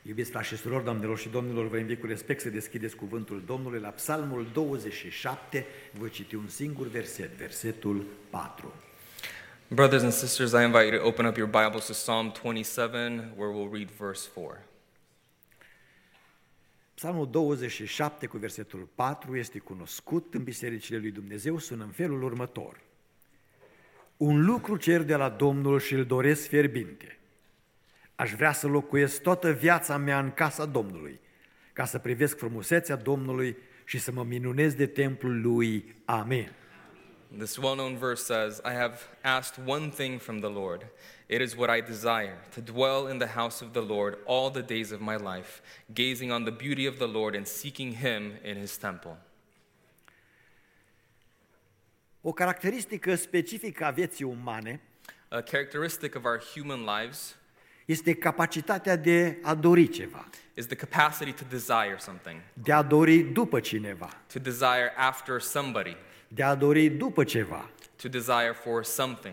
Iubiți frați și surori, doamnelor și domnilor, vă invit cu respect să deschideți cuvântul Domnului la Psalmul 27, voi citi un singur verset, versetul 4. Brothers and sisters, I invite you to open up your Bibles to Psalm 27, where we'll read verse 4. Psalmul 27 cu versetul 4 este cunoscut în bisericile lui Dumnezeu, sună în felul următor. Un lucru cer de la Domnul și îl doresc fierbinte. Aș vrea să locuiesc toată viața mea în casa Domnului, ca să privesc frumusețea Domnului și să mă minunez de templul lui. Amen. This well-known verse says, I have asked one thing from the Lord. It is what I desire, to dwell in the house of the Lord all the days of my life, gazing on the beauty of the Lord and seeking Him in His temple. O caracteristică specifică a vieții umane A characteristic of our human lives este capacitatea de a dori ceva, is the capacity to desire something, de a dori după cineva, to desire after somebody, de a dori după ceva. to desire for something.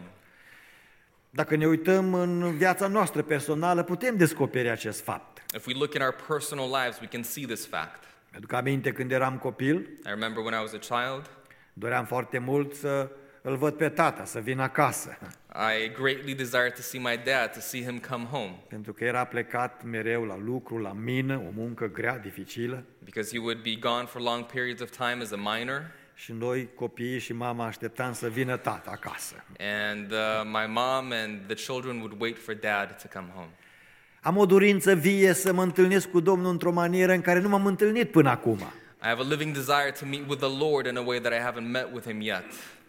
Dacă ne uităm în viața noastră personală, putem descoperi acest fapt. If we look in our personal lives, we can see this fact. Mi-aduc aminte când eram copil, I remember when I was a child, doream foarte mult să îl văd pe tata, să vină acasă, I greatly desired to see my dad, to see him come home, pentru că era plecat mereu la lucru, la mină, o muncă grea, dificilă, because he would be gone for long periods of time as a minor, și noi, copiii și mama, așteptam să vină tata acasă. and my mom and the children would wait for dad to come home. Am o dorință vie să mă întâlnesc cu Domnul într-o manieră în care nu m-am întâlnit până acum. I have a living desire to meet with the Lord in a way that I haven't met with him yet.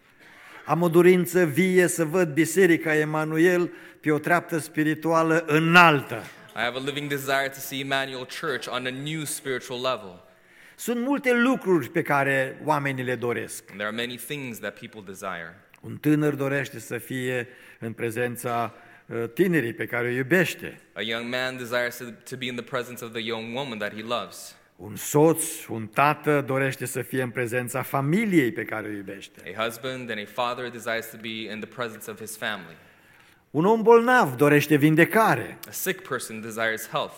Am o dorință vie să văd Biserica Emanuel pe o treaptă spirituală înaltă. I have a living desire to see Emmanuel Church on a new spiritual level. Sunt multe lucruri pe care oamenii le doresc. And there are many things that people desire. Un tânăr dorește să fie în prezența tinerii pe care o iubește. A young man desires to be in the presence of the young woman that he loves. Un soț, un tată dorește să fie în prezența familiei pe care o iubește. A husband and a father desires to be in the presence of his family. Un om bolnav dorește vindecare. A sick person desires health.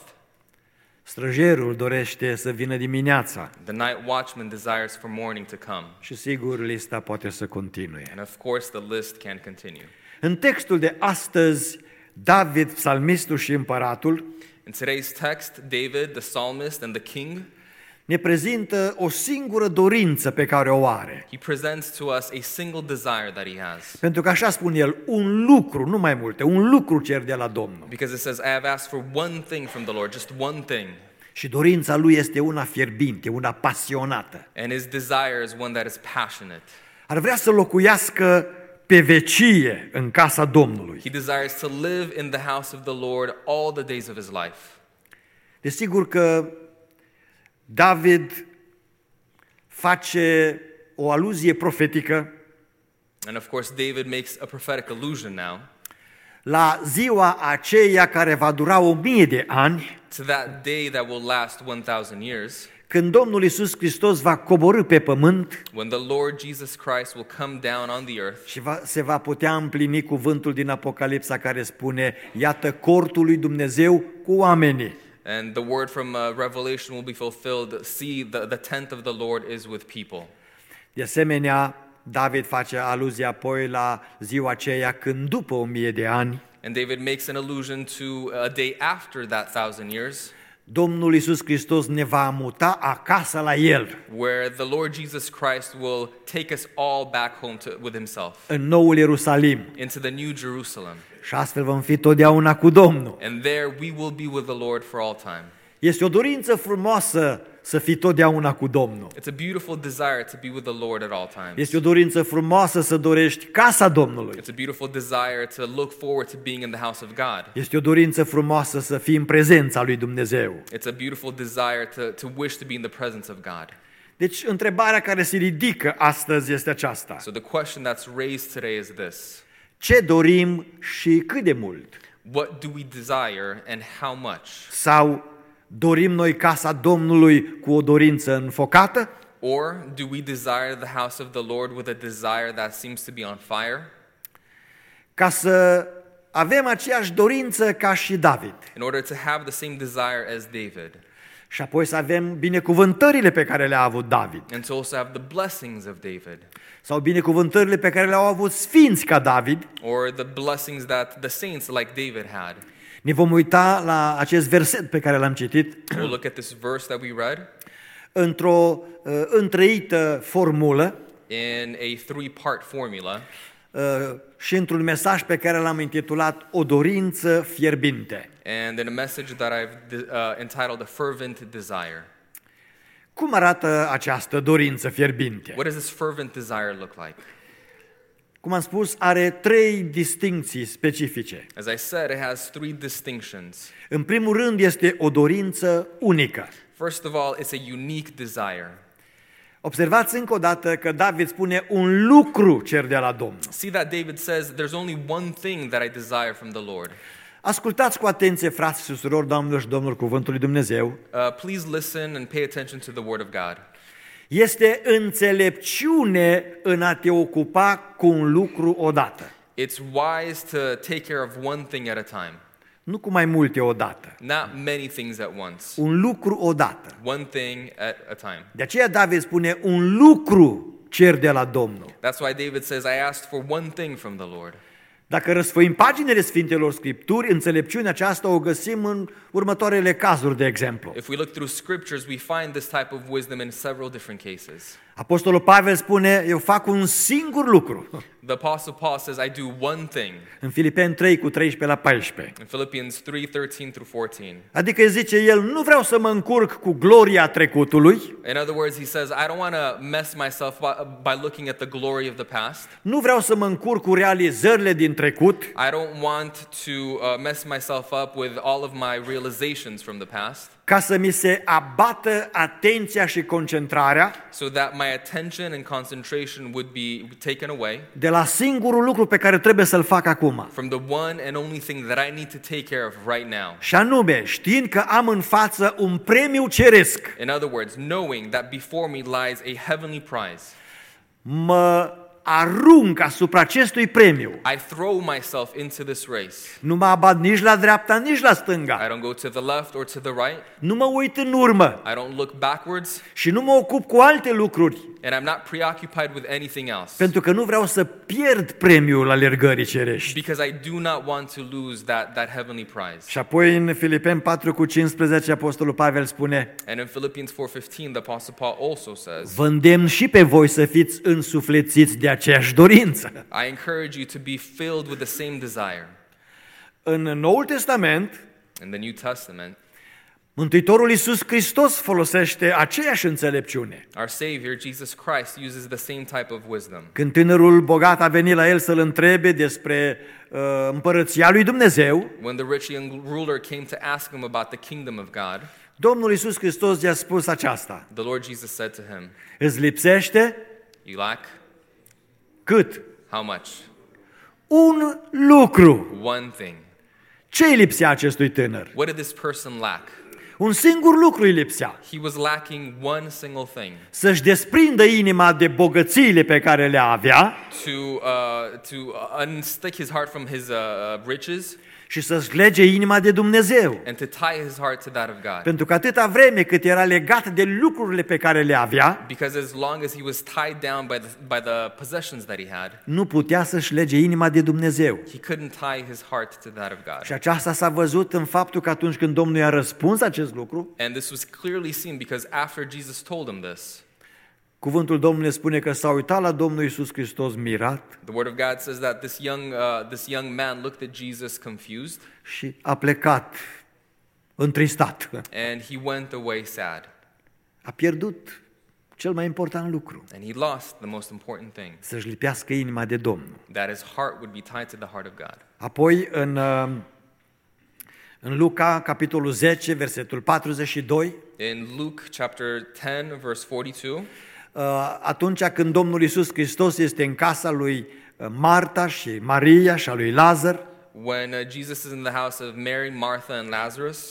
Străjerul dorește să vină dimineața. The night watchman desires for morning to come. Și sigur, lista poate să continue. And of course the list can continue. În textul de astăzi, David, psalmistul și împăratul, In today's text, David, the psalmist and the king, ne prezintă o singură dorință pe care o are. he presents to us a single desire that he has. Pentru că așa spune el, un lucru, nu mai multe, un lucru cer de la Domnul. Because it says, I have asked for one thing from the Lord, just one thing. Și dorința lui este una fierbinte, una pasionată. And his desire is one that is passionate. Ar vrea să locuiască pe vecie în casa Domnului. He desires to live in the house of the Lord all the days of his life. Desigur că David face o aluzie profetică And of course, David makes a prophetic allusion now la ziua aceea care va dura 1000 de ani, to that day that will last 1,000 years, când Domnul Iisus Hristos va coborî pe pământ when the Lord Jesus Christ will come down on the earth, și se va putea împlini cuvântul din Apocalipsa care spune, iată cortul lui Dumnezeu cu oamenii. and the word from Revelation will be fulfilled. See, the tent of the Lord is with people. De asemenea, David face aluzie apoi la ziua aceea când după 1000 de ani, And David makes an allusion to a day after that 1,000 years, Domnul Iisus Hristos ne va muta acasă la El, where the Lord Jesus Christ will take us all back home with himself, în noul Ierusalim. into the new Jerusalem. Și astfel vom fi totdeauna cu Domnul. And there we will be with the Lord for all time. Este o dorință frumoasă să fii totdeauna cu Domnul. It's a beautiful desire to be with the Lord at all times. Este o dorință frumoasă să dorești casa Domnului. It's a beautiful desire to look forward to being in the house of God. Este o dorință frumoasă să fii în prezența lui Dumnezeu. It's a beautiful desire to wish to be in the presence of God. Deci, întrebarea care se ridică astăzi este aceasta. So the question that's raised today is this: Ce dorim și cât de mult? what do we desire and how much? Sau dorim noi casa Domnului cu o dorință înfocată? Or do we desire the house of the Lord with a desire that seems to be on fire? Ca să avem aceeași dorință ca și David. in order to have the same desire as David, Și apoi să avem binecuvântările pe care le-a avut David. and to also have the blessings of David, Sau binecuvântările pe care le-au avut sfinți ca David. or the blessings that the saints like David had. Ne vom uita la acest verset pe care l-am citit We'll look at this verse that we read într-o întreită formulă in a three-part formula, și într-un mesaj pe care l-am intitulat O dorință fierbinte. and in a message that I've entitled A Fervent Desire. Cum arată această dorință fierbinte? What does this fervent desire look like? Cum am spus, are 3 distincții specifice. As I said, it has three distinctions. În primul rând este o dorință unică. First of all, it's a unique desire. Observați încă o dată că David spune un lucru cer de la Domnul. See that David says, there's only one thing that I desire from the Lord. Ascultați cu atenție, frați și surori, doamnelor și domnilor, cuvântul lui Dumnezeu. Please listen and pay attention to the Word of God. Este înțelepciune în a te ocupa cu un lucru odată. It's wise to take care of one thing at a time, Nu cu mai multe odată. not many things at once. Un lucru odată. One thing at a time. De aceea David spune un lucru cer de la Domnul. That's why David says, I asked for one thing from the Lord. Dacă răsfăim paginile Sfintelor Scripturi, înțelepciunea aceasta o găsim în următoarele cazuri, de exemplu. If we look through scriptures, we find this type of wisdom in several different cases. Apostolul Pavel spune, eu fac un singur lucru. The Apostle Paul says, I do one thing. În Filipeni 3 cu 13 la 14. In Philippians 3:13 through 14. Adică zice el, nu vreau să mă încurc cu gloria trecutului, In other words, he says, I don't want to mess myself by looking at the glory of the past. nu vreau să mă încurc cu realizările din trecut, I don't want to mess myself up with all of my realizations from the past, ca să mi se abată atenția și concentrarea so that my attention and concentration would be taken away de la singurul lucru pe care trebuie să-l fac acum. from the one and only thing that I need to take care of right now. Și anume, știind că am în față un premiu ceresc, In other words, knowing that before me lies a heavenly prize, mă arunc asupra acestui premiu. I throw myself into this race. Nu mă abat nici la dreapta, nici la I stânga. don't go to the left or to the right. Nu mă uit în urmă I don't look backwards, și nu mă ocup cu alte lucruri, and I'm not preoccupied with anything else. pentru că nu vreau să pierd premiul alergării cerești. Because I do not want to lose that heavenly prize. Și apoi în Filipeni 4 cu 15 Apostolul Pavel spune, And in Philippians 4:15, the Apostle Paul also says, vă îndemn și pe voi să fiți însuflețiți de aceeași dorință. I encourage you to be filled with the same desire. În Noul Testament, In the New Testament, Mântuitorul Iisus Hristos folosește aceeași înțelepciune. our Savior, Jesus Christ, uses the same type of wisdom. Când tânărul bogat a venit la el să-l întrebe despre împărăția lui Dumnezeu, When the rich young ruler came to ask him about the kingdom of God, Domnul Iisus Hristos i-a spus aceasta, the Lord Jesus said to him, îți lipsește you lack cât? how much? Un lucru. One thing. Ce îi lipsea acestui tânăr? What did this person lack? Un singur lucru îi lipsea. He was lacking one single thing. Să-și desprindă inima de bogățiile pe care le avea To unstick his heart from his riches și să-și lege inima de Dumnezeu. and to tie his heart to that of God. Pentru că atâta vreme cât era legat de lucrurile pe care le avea, Because as long as he was tied down by the possessions that he had, nu putea să-și lege inima de Dumnezeu. he couldn't tie his heart to that of Și God. aceasta s-a văzut în faptul că atunci când Domnul i-a răspuns acest lucru, And this was clearly seen because after Jesus told him this, cuvântul Domnului spune că s-a uitat la Domnul Iisus Hristos mirat the word of God says that this young man looked at Jesus confused, și a plecat întristat. and he went away sad. A pierdut cel mai important lucru, And he lost the most important thing, să-și lipească inima de Domnul. that his heart would be tied to the heart of God. Apoi în Luca, capitolul 10, versetul 42, In Luke chapter 10, verse 42, atunci când Domnul Iisus Hristos este în casa lui Marta și Maria și a lui Lazar, when Jesus is in the house of Mary, Martha, and Lazarus,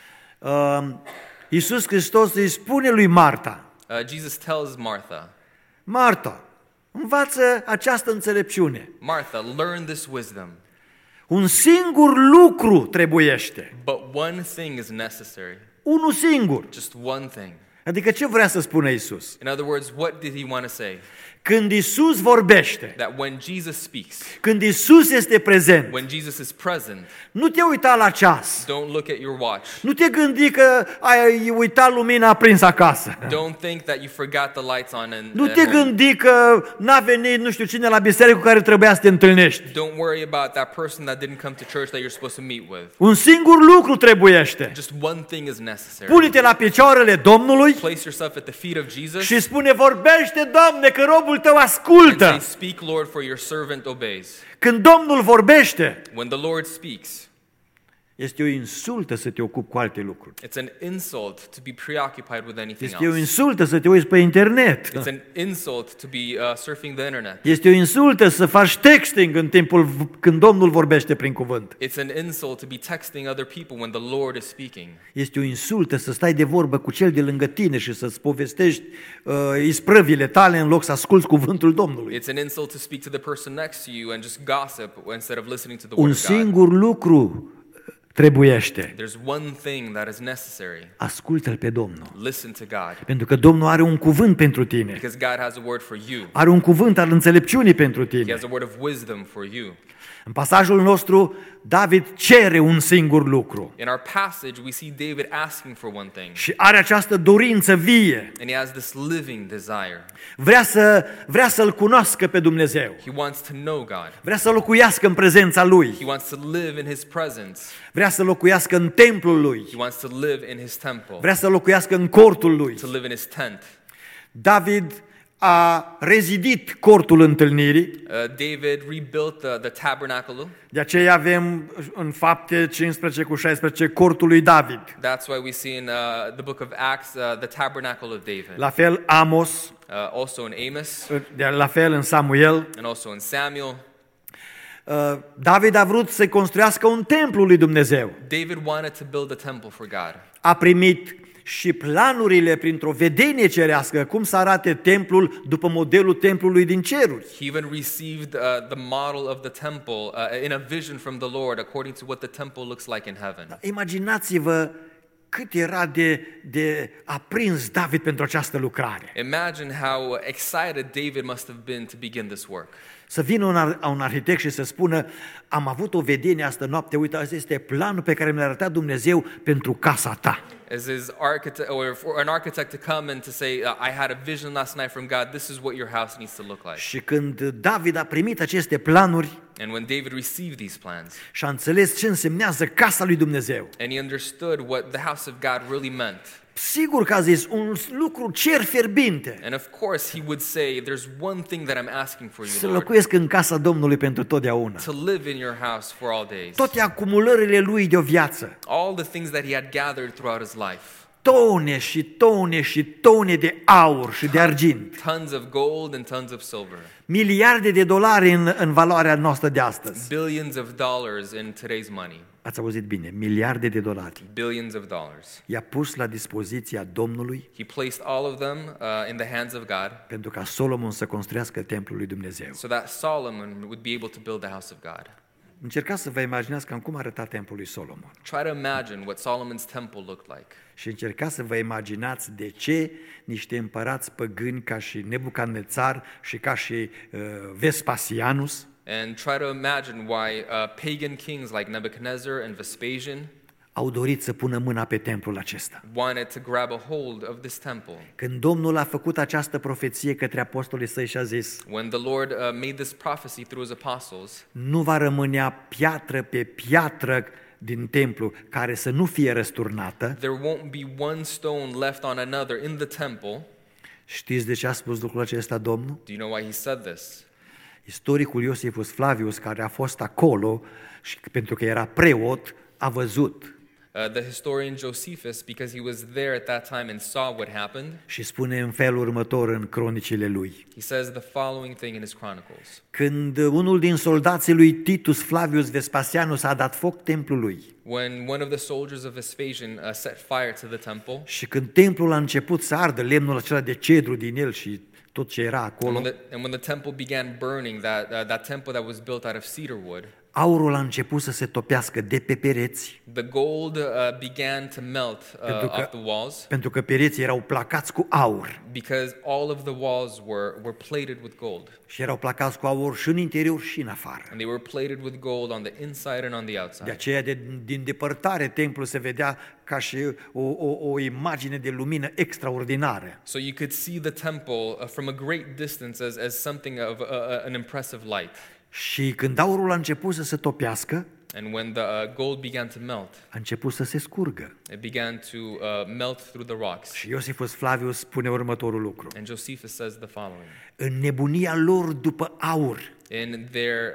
Iisus Hristos îi spune lui Marta, Jesus tells Martha, Marta, învață această înțelepciune. Martha, learn this wisdom. Un singur lucru trebuiește. but one thing is necessary. Unul singur. Just one thing. Adică ce vrea să spună Iisus? In other words, what did he want to say? Când Iisus vorbește, That when Jesus speaks, când Iisus este prezent, when Jesus is present, nu te uita la ceas. don't look at your watch. Nu te gândi că ai uitat lumina aprinsă acasă. Don't think that you forgot the lights on Nu at te home. gândi că n-a venit nu știu cine la biserică cu care trebuia să te întâlnești. Don't worry about that person that didn't come to church that you're supposed to meet with. Un singur lucru trebuiește. Just one thing is necessary. Pune-te la picioarele Domnului Place yourself at the feet of Jesus și spune, vorbește, Doamne, că robul tău and ascultă. say, speak, Lord, for your servant obeys. Când Domnul vorbește, When the Lord speaks, este o insultă să te ocupi cu alte lucruri. it's an insult to be preoccupied with anything Este o else. insultă să te uiți pe internet. It's an insult to be surfing the internet. Este o insultă să faci texting în timpul când Domnul vorbește prin cuvânt. It's an insult to be texting other people when the Lord is speaking. Este o insultă să stai de vorbă cu cel de lângă tine și să-ți povestești isprăvile tale în loc să asculți cuvântul Domnului. It's an insult to speak to the person next to you and just gossip instead of listening to the Un word of God. singur lucru trebuiește. There's one thing that is necessary. Ascultă-L pe Domnul. Listen to God. Pentru că Domnul are un cuvânt pentru tine. Because God has a word for you. Are un cuvânt al înțelepciunii pentru He tine. has a word of wisdom for you. În pasajul nostru, David cere un singur lucru In our passage, we see David asking for one thing. și are această dorință vie. And he has this living desire. Vrea să-L cunoască pe Dumnezeu. He wants to know God. Vrea să locuiască în prezența Lui. He wants to live in his presence. Vrea să locuiască în templul Lui. He wants to live in his temple. Vrea să locuiască în cortul Lui. To live in his tent. David a rezidit cortul întâlnirii. David rebuilt the tabernacle. De aceea avem în Fapte 15 cu 16 cortul lui David. That's why we see in the book of Acts the tabernacle of David. La fel Amos, Also in Amos la fel în Samuel. and also in Samuel. David a vrut să construiască un templu lui Dumnezeu. David wanted to build a temple for God. A primit și planurile printr-o vedenie cerească, cum să arate templul după modelul templului din ceruri. He even received the model of the temple in a vision from the Lord according to what the temple looks like in heaven. Imaginați-vă cât era de aprins David pentru această lucrare. Imagine how excited David must have been to begin this work. Să vină un arhitect și să spună, am avut o vedenie astă noapte, uite, asta este planul pe care mi l-a arătat Dumnezeu pentru casa ta. As his architect, or for an architect to come and to say, I had a vision last night from God, this is what your house needs to look like. Și când David a primit aceste planuri And when David received these plans, și a înțeles ce însemnează casa lui Dumnezeu, and he understood what the house of God really meant, sigur că a zis, un lucru cer fierbinte, and of course he would say, there's one thing that I'm asking for să you, Lord, locuiesc în casa Domnului pentru totdeauna. to live in your house for all days. Toate acumulările lui de o viață, All the things that he had gathered throughout his life, tone și tone și tone de aur și de argint, tons of gold and tons of silver, miliarde de dolari în valoarea noastră de astăzi. billions of dollars in today's money, Ați auzit bine, miliarde de dolari. billions of dollars. I-a pus la dispoziția Domnului He placed all of them in the hands of God pentru ca Solomon să construiască templul lui Dumnezeu. so that Solomon would be able to build the house of God. Încercați să vă imaginați cam cum arăta templul lui Solomon. Try to imagine what Solomon's temple looked like. Și încercați să vă imaginați de ce niște împărați păgâni ca și Nebucadnețar și ca și Vespasianus And try to imagine why pagan kings like Nebuchadnezzar and Vespasian au dorit să pună mâna pe templul acesta. wanted to grab a hold of this temple. Când Domnul a făcut această profeție către apostolii săi și a zis, When the Lord made this prophecy through his apostles, nu va rămânea piatră pe piatră din templu care să nu fie răsturnată. there won't be one stone left on another in the temple. Știți de ce a spus lucrul acesta Domnul? Do you know why he said this? Istoricul Iosifus Flavius, care a fost acolo și pentru că era preot, a văzut The historian Josephus, because he was there at that time and saw what happened, și spune în felul următor în cronicile lui. he says the following thing in his chronicles. Când unul din soldații lui Titus Flavius Vespasianus a dat foc templului When one of the soldiers of Vespasian set fire to the temple, și când templul a început să ardă, lemnul acela de cedru din el și tot ce era acolo, and when the temple began burning, that temple that was built out of cedar wood, Aurul a început să se topească de pe pereți, The gold began to melt off the walls pentru că pereții erau placați cu aur because all of the walls were plated with gold. și erau placați cu aur și în interior și în afară. And they were plated with gold on the inside and on the De outside. aceea din depărtare templul se vedea ca și o imagine de lumină extraordinară. So you could see the temple from a great distance as something of an impressive light. Și când aurul a început să se topească, And when the gold began to melt, a început să se scurgă. it began to melt through the rocks. Și Iosifus Flavius spune următorul lucru. And Josephus says the following. În nebunia lor după aur, In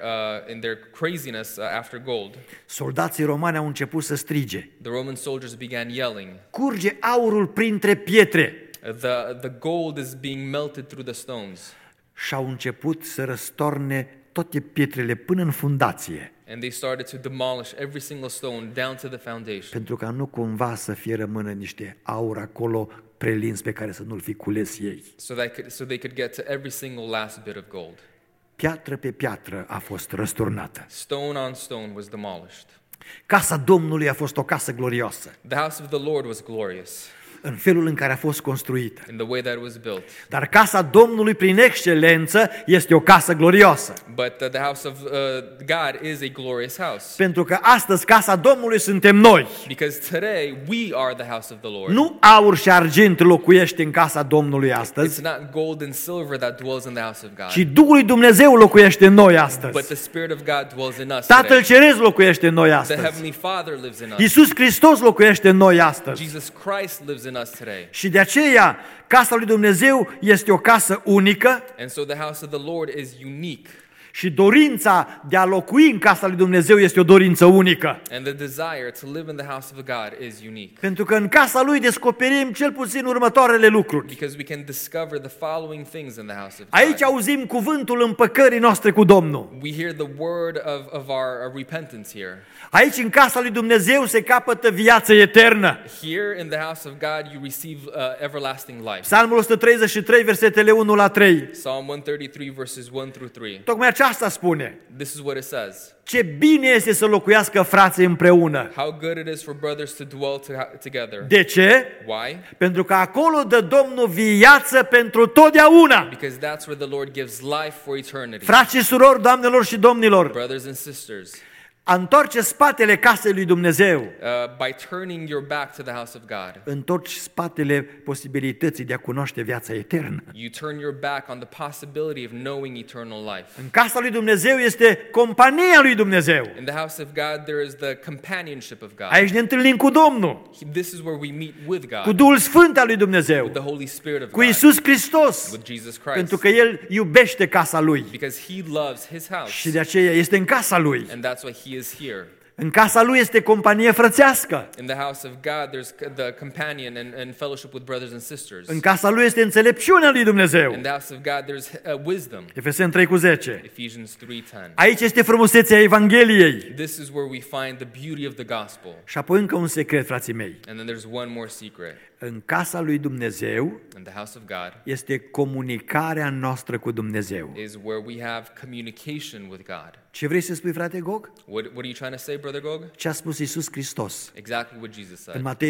their craziness after gold, soldații romani au început să strige: the Roman soldiers began yelling, curge aurul printre pietre! the gold is being melted through the stones. Și au început să răstorne toate pietrele până în fundație, And they started to demolish every single stone down to the foundation, pentru ca nu cumva să fie rămână niște aur acolo prelins pe care să nu-l fi cules ei. so they could get to every single last bit of gold. Piatră pe piatră a fost răsturnată. Stone on stone was demolished. Casa Domnului a fost o casă glorioasă, The house of the Lord was glorious în felul în care a fost construită. in the way that it was built. Dar casa Domnului, prin excelență, este o casă glorioasă. But the house of God is a glorious house. Pentru că astăzi casa Domnului suntem noi. Because today we are the house of the Lord. Nu aur și argint locuiește în casa Domnului It's astăzi, not gold and silver that dwells in the house of God, ci Duhul lui Dumnezeu locuiește în noi but astăzi. the Spirit of God dwells in us Tatăl today. Ceresc locuiește în noi The astăzi. Heavenly Father lives in us. Iisus Hristos locuiește în noi astăzi. Jesus Christ lives in us today. Și de aceea, casa lui Dumnezeu este o casă unică And so the house of the Lord is unique. și dorința de a locui în casa lui Dumnezeu este o dorință unică. And the desire to live in the house of God is unique. Pentru că în casa lui descoperim cel puțin următoarele lucruri. Because we can discover the following things in the house of Aici God. auzim cuvântul împăcării noastre cu Domnul. We hear the word of our repentance here. Aici în casa lui Dumnezeu se capătă viață eternă. Here in the house of God you receive everlasting life. Psalmul 133, versetele 1 la 3. Psalm 133 verses 1 through 3. Tocmai aceasta spune: This is what it says. ce bine este să locuiască frații împreună. How good it is for brothers to dwell together. De ce? Why? Pentru că acolo dă Domnul viață pentru totdeauna. Because that's where the Lord gives life for eternity. Frați și surori, doamnelor și domnilor, Brothers and sisters, a întoarce spatele casei lui Dumnezeu, by turning your back to the house of God, întorci spatele posibilității de a cunoaște viața eternă. you turn your back on the possibility of knowing eternal life. În casa lui Dumnezeu este compania lui Dumnezeu. In the house of God, there is the companionship of God. Aici ne întâlnim cu Domnul, This is where we meet with cu God, Duhul Sfânt al lui Dumnezeu, with the Holy Spirit of cu God, Iisus Hristos, with Jesus pentru Christ, că El iubește casa Lui because He loves His și house, de aceea este în casa Lui. and that's why He is here. În casa Lui este companie frățească. In the house of God, there's the companion and fellowship with brothers and sisters. În casa Lui este înțelepciunea lui Dumnezeu. In the house of God, there's wisdom. Efeseni 3:10. Ephesians 3:10. Aici este frumusețea Evangheliei. This is where we find the beauty of the gospel. Și apoi încă un secret, frații mei. And then there's one more secret. În casa lui Dumnezeu In the house of God este comunicarea noastră cu Dumnezeu. is where we have communication with God. Ce vrei să spui, frate Gog? What are you trying to say, Brother Gog? Ce a spus Iisus Hristos Exactly what Jesus în said Matei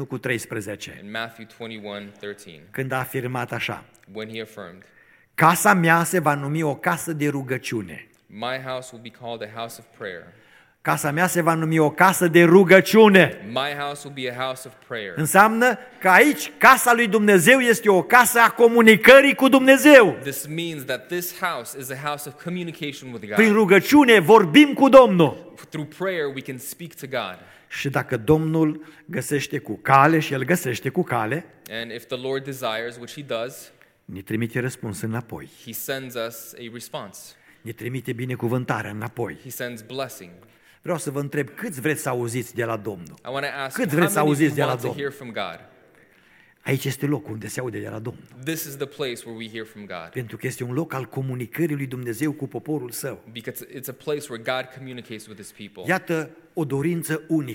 21:13, in Matthew 21:13, când a afirmat așa: when he affirmed, casa mea se va numi o casă de rugăciune. "My house will be called a house of prayer. Casa mea se va numi o casă de rugăciune. My house will be a house of prayer." Înseamnă că aici casa lui Dumnezeu este o casă a comunicării cu Dumnezeu. This means that this house is a house of communication with Prin God. rugăciune vorbim cu Domnul. Through prayer, we can speak to God. Și dacă Domnul găsește cu cale, și El găsește cu cale, And if the Lord desires, which he does, ne trimite răspuns înapoi. he sends us a response. Ne trimite binecuvântarea înapoi. He sends blessing. Vreau să vă întreb, câți vreți să auziți de la Domnul? I want to ask Cât you, vreți să how many of auziți you de la want to Domnul? hear from God? Aici este locul unde se aude de la Domnul. This is the place where we hear from God. Pentru că este un loc al comunicării lui Dumnezeu cu poporul său. Because it's a place where God communicates with his people. Iată o dorință unică.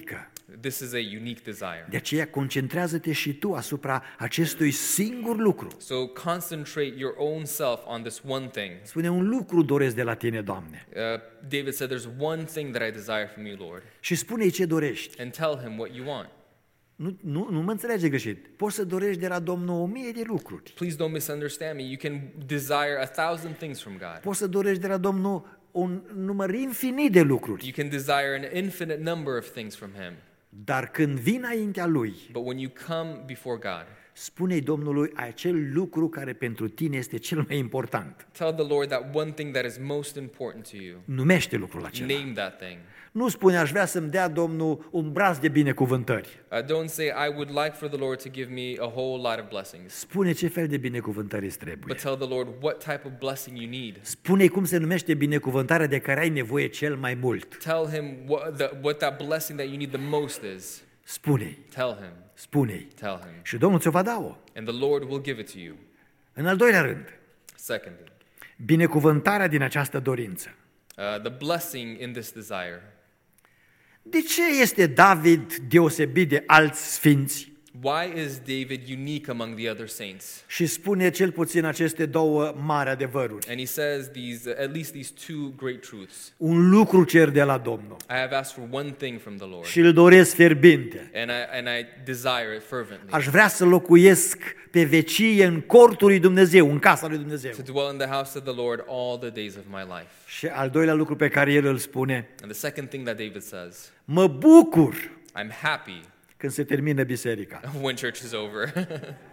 This is a unique desire. De aceea concentrează-te și tu asupra acestui singur lucru. So concentrate your own self on this one thing. Spune, un lucru doresc de la tine, Doamne. David said, there's one thing that I desire from you, Lord. Și spune-i ce dorești. And tell him what you want. Nu mă înțelege greșit. Poți să dorești de la Domnul 1000 de lucruri. Please don't misunderstand me. You can desire 1,000 things from God. Poți să dorești de la Domnul un număr infinit de lucruri. You can desire an infinite number of things from him. Dar când vii înaintea Lui, But when you come before God, spune-i Domnului acel lucru care pentru tine este cel mai important. tell the Lord that one thing that is most important to you. Numește lucrul acela. Name that thing. Nu spune, aș vrea să-mi dea Domnul un braț de binecuvântări. Don't say, I would like for the Lord to give me a whole lot of blessings. Spune ce fel de binecuvântări îți trebuie. But tell the Lord what type of blessing you need. Spune-i cum se numește binecuvântarea de care ai nevoie cel mai mult. Tell him what that blessing that you need the most is. Spune-i, Tell him. spune-i. Tell him. Și Domnul ți-o va da-o. And the Lord will give it to you. În al doilea rând, Secondly, binecuvântarea din această dorință. the blessing in this desire. De ce este David deosebit de alți sfinți? Why is David unique among the other saints? Și spune cel puțin aceste două mari adevăruri. And he says at least these two great truths. Un lucru cer de la Domnul I have asked for one thing from the Lord, și îl doresc fierbinte. and I desire it fervently. Aș vrea să locuiesc pe vecie în cortul lui Dumnezeu, în casa lui Dumnezeu. To dwell in the house of the Lord all the days of my life. Și al doilea lucru pe care el îl spune, And the second thing that David says, mă bucur I'm happy când se termină biserica. when church is over.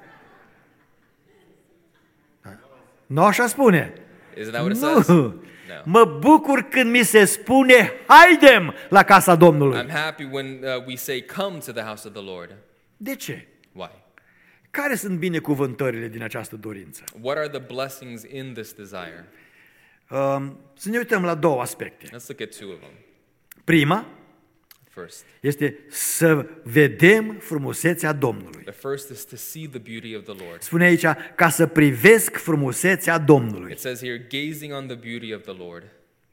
Nu așa spune? Isn't that what it says? Nu. No. Mă bucur când mi se spune, haidem la casa Domnului. I'm happy when we say, come to the house of the Lord. De ce? Why? Care sunt binecuvântările din această dorință? What are the blessings in this desire? Să ne uităm la două aspecte. Let's look at two of them. Prima First, este să vedem frumusețea Domnului. the first is to see the beauty of the Lord. Spune aici, ca să privesc frumusețea Domnului. It says here, gazing on the beauty of the Lord.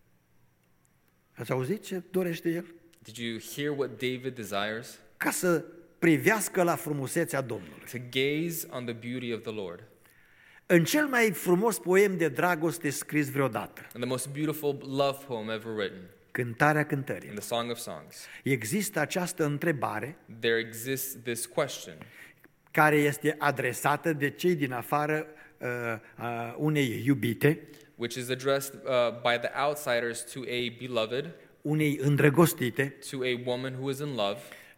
Ați auzit ce dorește el? Did you hear what David desires? Ca să privească la frumusețea Domnului. To gaze on the beauty of the Lord. În cel mai frumos poem de dragoste scris vreodată, And the most beautiful love poem ever written, Cântarea in Cântării, the Song of Songs, există această întrebare there exists this question care este adresată de cei din afară unei iubite, which is addressed by the outsiders to a beloved, unei îndrăgostite, to a woman who is in love,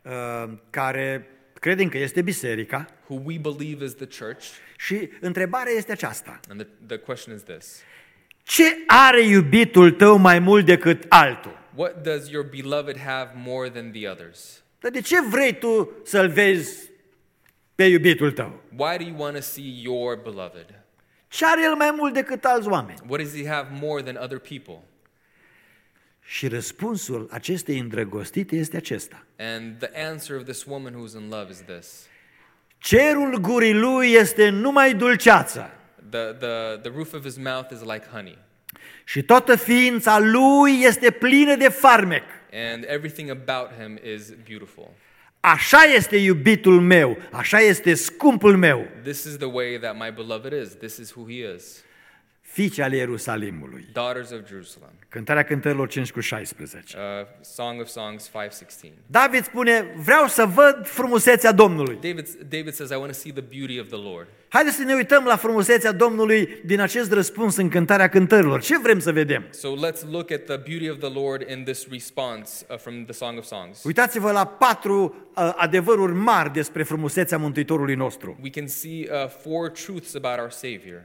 care credem că este biserica, who we believe is the church. și întrebarea este aceasta. And the question is this: Ce are iubitul tău mai mult decât altul? what does your beloved have more than the others? Dar de ce vrei tu să-l vezi pe iubitul tău? Why do you want to see your beloved? Ce are el mai mult decât alți oameni? What does he have more than other people? Și răspunsul acestei îndrăgostite este acesta. And the answer of this woman who's in love is this: Cerul gurii lui este numai dulceață the roof of his mouth is like honey, și toată ființa lui este plină de farmec. and everything about him is beautiful. Așa este iubitul meu, așa este scumpul meu. This is the way that my beloved is. This is who he is. Fiice ale Ierusalimului. Daughters of Jerusalem. Cântarea Cântărilor 5:16. Song of Songs 5:16. David spune, vreau să văd frumusețea Domnului. David says, I want to see the beauty of the Lord. Haideți să ne uităm la frumusețea Domnului din acest răspuns în Cântarea Cântărilor. Ce vrem să vedem? So let's look at the beauty of the Lord in this response from the Song of Songs. Uitați-vă la 4 adevăruri mari despre frumusețea Mântuitorului nostru. We can see 4 truths about our Savior.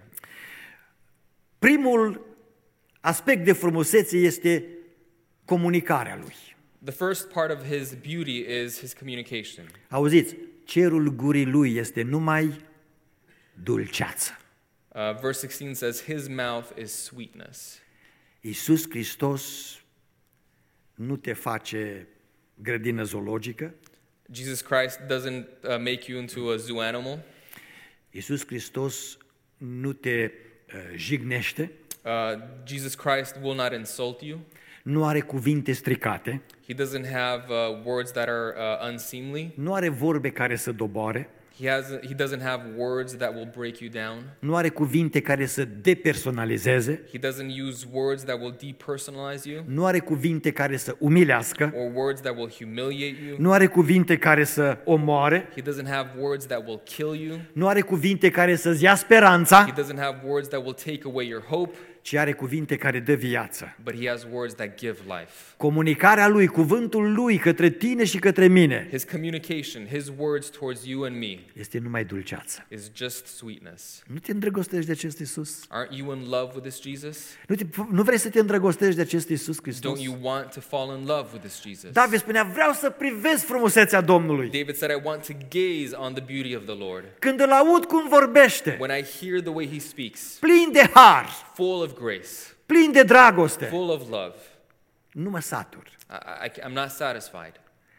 Primul aspect de frumusețe este comunicarea lui. The first part of his beauty is his communication. Auziți, cerul gurii lui este numai dulceață. Verse 16 says, his mouth is sweetness. Iisus Hristos nu te face grădină zoologică. Jesus Christ doesn't make you into a zoo animal. Iisus Hristos nu te jignește, Jesus Christ will not insult you. nu are cuvinte stricate, He doesn't have words that are unseemly. nu are vorbe care să doboare, He doesn't have words that will break you down. nu are cuvinte care să depersonalizeze, He doesn't use words that will depersonalize you nu are cuvinte care să umilească, or words that will humiliate you. nu are cuvinte care să omoare, He doesn't have words that will kill you. nu are cuvinte care să-ți ia speranța, He doesn't have words that will take away your hope, ci are cuvinte care dă viață. but he has words that give life. Comunicarea lui, cuvântul lui către tine și către mine His communication, his words towards you and me este numai dulceață. is just sweetness. Nu te îndrăgostești de acest Iisus? Aren't you in love with this Jesus? Nu vrei să te îndrăgostești de acest Iisus Hristos? Don't you want to fall in love with this Jesus? David spunea, vreau să privesc frumusețea Domnului. David said, I want to gaze on the beauty of the Lord. Când îl aud cum vorbește, When I hear the way he speaks, plin de har, full of grace, plin de dragoste, full of love, nu mă satur. I'm not satisfied.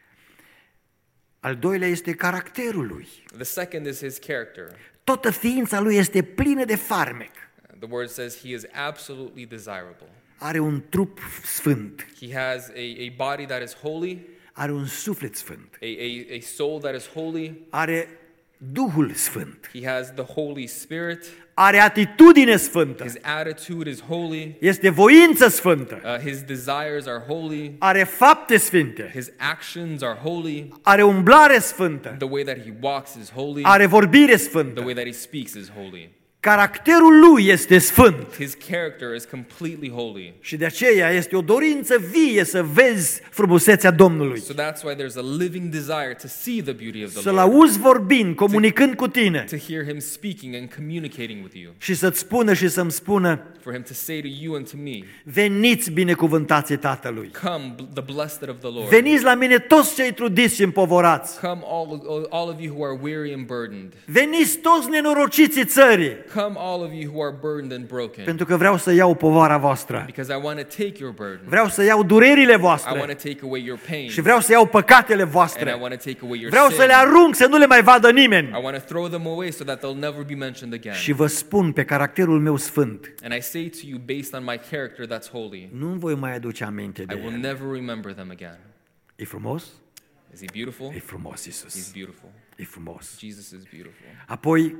Al doilea este caracterul lui. The second is his character. Toată ființa lui este plină de farmec. The word says he is absolutely desirable. Are un trup sfânt, He has a body that is holy, are un suflet sfânt, a soul that is holy. are Duhul Sfânt, He has the Holy Spirit. are atitudine sfântă, His attitude is holy. este voință sfântă, His desires are holy. are fapte sfinte, His actions are holy. are umblare sfântă, The way that he walks is holy. are vorbire The sfântă. way that he speaks is holy. Caracterul lui este sfânt His character is completely holy. și de aceea este o dorință vie să vezi frumusețea Domnului. So that's why there's a living desire to see the beauty of the Să-L Lord, auzi vorbind, comunicând cu tine to hear him speaking and communicating with you, și să-ți spună și să-mi spună, for him to say to you and to me, veniți binecuvântații Tatălui. come, the blessed of the Lord. Veniți la mine toți cei trudiți și împovărați. Come, all of you who are weary and burdened. Veniți toți nenorociții țării, Come, all of you who are burdened and broken. pentru că vreau să iau povara voastră. Because I want to take your burden. Vreau să iau durerile I want voastre to take away your pain. și vreau să iau păcatele And I voastre. want to take away your Vreau sin. să le arunc să nu le mai vadă nimeni. I want to throw them away so that they'll never be mentioned again. Și vă spun pe caracterul meu sfânt, And I say to you, based on my character that's holy, nu-mi voi mai aduce aminte I de will el. never remember them again. E frumos? Is he beautiful? E frumos, He's Iisus. beautiful. E frumos. Jesus is beautiful. Apoi,